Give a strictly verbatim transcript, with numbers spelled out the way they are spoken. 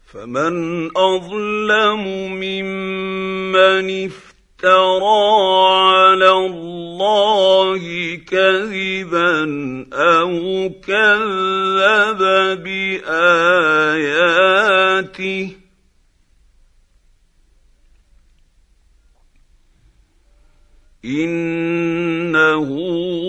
فمن اظلم ممن افترى على الله كذبا او كذب باياته انه